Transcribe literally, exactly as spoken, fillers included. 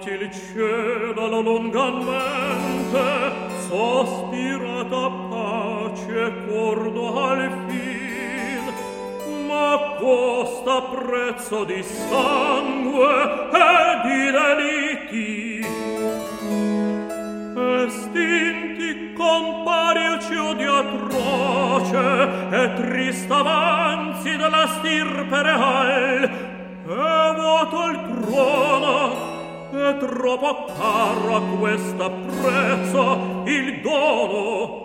il cielo lungamente, sospirata pace cordo al fin, ma costa prezzo di sangue e di delitti. Estinti compari il ciudio atroce e trista avanzi della stirpe real, e vuoto il trono, e troppo caro a questa prezzo il dono